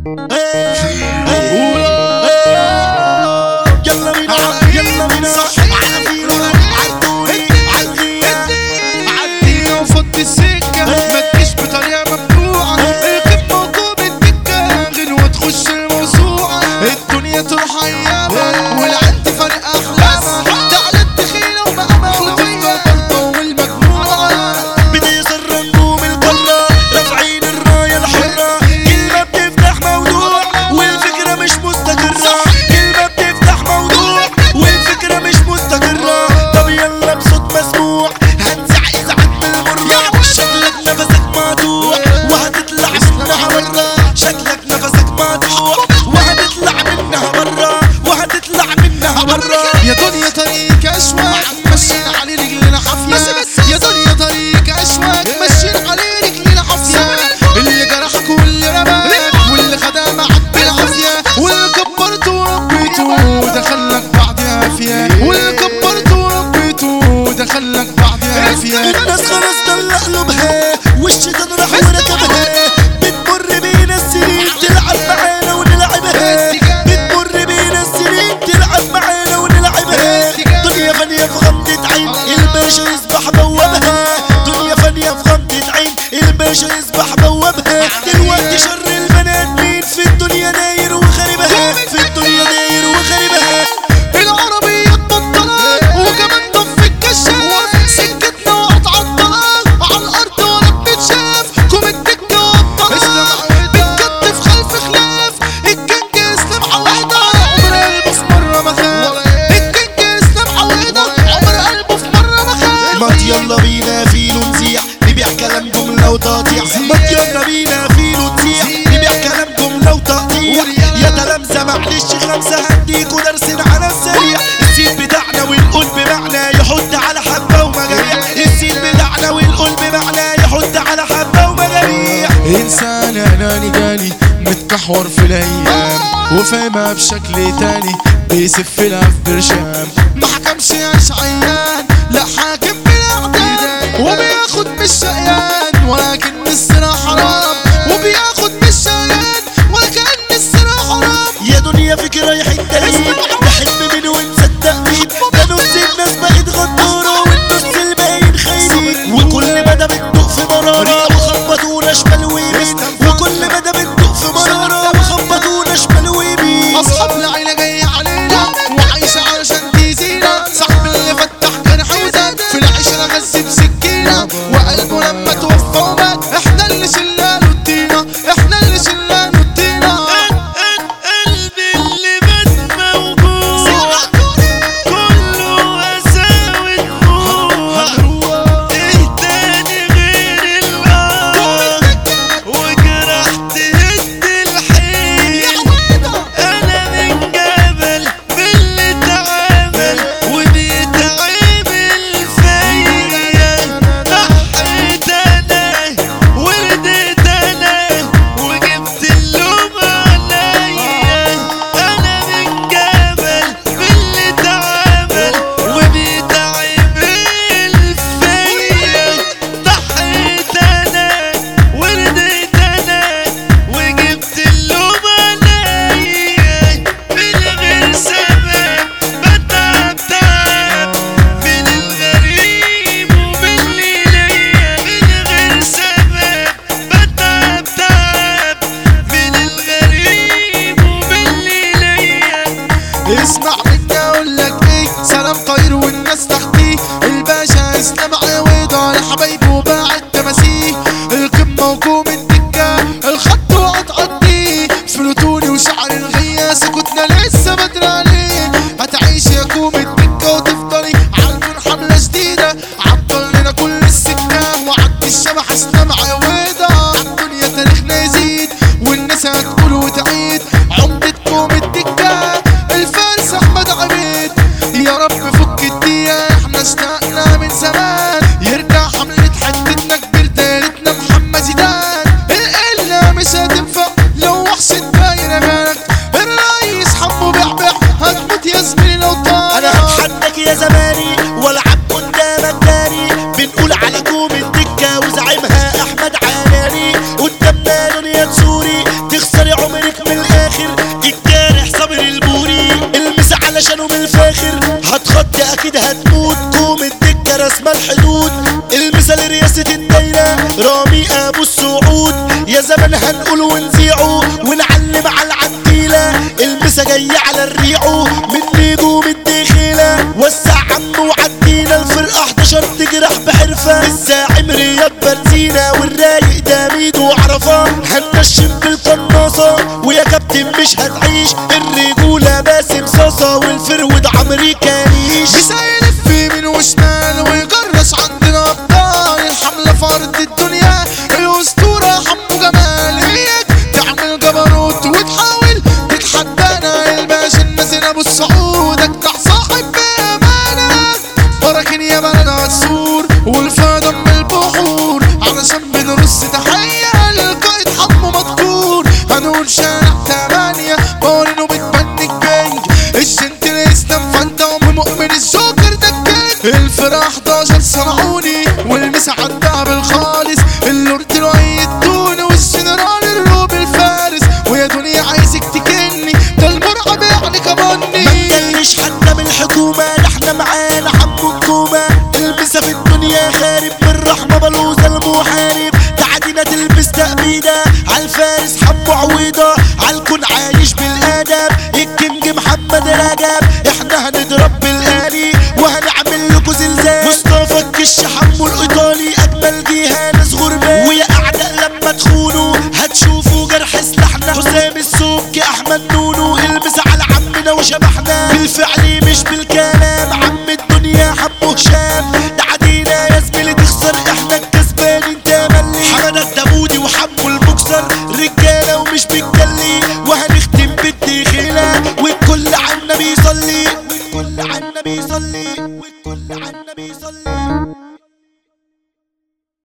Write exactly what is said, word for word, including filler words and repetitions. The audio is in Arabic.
يلا بينا يلا بينا على فينا عالدوري عالغية عدينا وفض السكة ما تجيش بطريقة مفتوحة القمة وقوم الدكة غنوة تخش الموسوعة الدنيا تروح أيامها والعند فرق أحلامها تعالى التخيلة وبقى مغلوبية برضه والمجموعة بتيسر نجوم القارة رافعين الراية الحرة كلمة بتفتح موضوع والفكرة مش مستقرة كلمة بتفتح موضوع والفكرة مش مستقرة طب يلا بصوت مسموع هنزع إزعاج بالمرة شكلك نفسك مقطوع وهتطلع منها برا شكلك نفسك مقطوع وهتطلع منها برا وهتطلع منها برا يا دنيا طريق أشواك ماشيين عليه رجلنا حافية يا دنيا طريق أشواك ماشيين عليه رجلنا حافية اللي جرحك واللي رماك واللي خدها معاك بالعافية واللي كبرته وربيته ودخلك بعد عافية واللي كبرته وربيته دخلك بعد عافية الناس خلاص طلع قلوبها والشيطان راح وركبها بتمر بينا السنين تلعب معانا ونلعبها بتمر بينا السنين تلعب معانا ونلعبها دنيا فانية في غمضة عين الباشا يصبح بوابها دنيا فانية في غمضة عين الباشا يصبح بوابها دلوقتي شر البنات مين في الدنيا داير وخاربها في الدنيا داير وخاربها العربية بطلت وكمان طف الكشاف سكتنا وقطع الطلاق على الأرض ولا بنتشاف كوم الدكة وابطلها بتكتف خلف خلاف الكينج اسلام عويضة عمر قلبه في مرة ما خاف الكينج اسلام عويضة عمر قلبه في مرة ما خاف ما يلا بينا فيلو نسيح نبيع كلام جملة وتقطيع ما يلا بينا فيلو نسيح نبيع كلام جملة وتقطيع يا تلامذة معلش خمسة هديكوا درس على السريع السين بتاعنا والقول بمعنى يحط على حبة ومجاريع السين بتاعنا والقول بمعنى يحط على حبة ومجاريع إنسان أناني جاني متكحور في الأيام وفاهمها بشكل تاني بيسف لها في برشام ما حكمش يا شعيان لا حاكم بالأعداد وبياخد مش شقيان ولكن السرا حرام وبياخد مش شقيان ولكن السرا حرام يا دنيا فكرة يا حتة نحب من ونصدق مين ده نص الناس بقت غدارة والنص الباقيين خاينين وكل ما ده بتدق في مرارة وخبطونا شمال ويمين وكل ما ده بتدق في مرارة وخبطونا شمال ويمين أصحاب العيلة جاية علينا وعايشة علشان تزينا صاحب اللي فتح كان حوزة في العشرة غز بسكينة وقلبه لما توفى ومات احنا اللي شلنا له الطينة احنا اللي شلنا له الطينة قلبي اللي بات موجوع كله قساوة دموع ايه تاني غير الآه وجرحت هد الحيل انا من جبل باللي اتعامل وبيتعامل فيا ضحيت انا ورديت انا وجبت اللوم عليا انا من جبل باللي اتعامل وبيتعامل فيا ضحيت انا ورديت انا وجبت اللوم عليا من غير سبب بتعب تعب من الغريب وباللي ليا من غير سبب بتعب تعب من الغريب وباللي ليا اسمع مني اقول لك ايه سلام طاير والناس تحتيه الباشا اسلام عويضة لحبايبه باعت تماسيه القمة وكوم الدكة الخط وقطعتيه فلوتوني وشعر الغية سكتنا لسه بدري عليه هتعيش يا كوم الدكة وتفضلي عالجون حملة جديدة عطل لنا كل السكة وعدي الشبح اسلام عويضة الدنيا تاريخنا يزيد والناس هتقول وتعيد عمدة كوم الدكة الفارس احمد هتموت قوم الدكة رسمة الحدود. المثال رئاسة الدايرة رامي ابو السعود. يا زمن هنقول ونذيعه ونعلم على العديلة. المسا جاي على الريعو من نجوم الدخيلة. وسع عم وعدينا الفرقة حداشر تجرح بحرفة. الزاعم رياض برزينة والرايق ده ميدو عرفان. هننشم بالقناصة ويا كابتن مش هتعيش. الرجولة باسم صاصة والفرود عمريكانيش. بيسيلف يمين وشمال ويجرس عندنا ابطال. الحملة في ارض الدنيا الاسطورة حمو جمال. هيك تعمل جبروت وتحاول تتحدانا. الباشا النازل ابو السعود اجدع صاحب بامانك. براكين يا بلد عالسور والفا من البحور. علشان بنرص تحية للقائد حمو مذكور. هنقول شارع تمانية بورينو بتبني الجنج. الجنت الاسلام فانتا ومؤمن الجوكر ده الجنج. الفرقة حداشر صنعوني والمسا عالدهب الخالص. اللورد لؤي التوني والجنرال الروب الفارس. ويا دنيا عايزك تكني ده المرعب يعني كماني. متجلش حتى من الحكومة ده احنا معانا حمو الكومة. المسا في الدنيا خارب من رحمة بلوزة المحارب. تعدينا تلبس تأبيدة عالفارس حمو عويضة. عالكون عايش بالآداب الكينج محمد رجب. احنا هنضرب بالآلي وهنعمل لكم زلزال. مصطفى الكش حمو الإيطالي أجمل جهة ناس غربان. ويا أعداء لما تخونوا هتشوفوا جرح سلاحنا. حسام السبكي أحمد نونو. المس على عمنا وشبحنا بالفعل مش بالكلام. عم الدنيا حمو هشام. تعدينا يا زميلي تخسر احنا الكسبان انت ملي. حمادة الداوودي وحمو المكسر رجالة ومش بتجلي. وهنختم بالدخيلة والكل عنا بيصلي والكل عنا بيصلي والكل عنا بيصلي.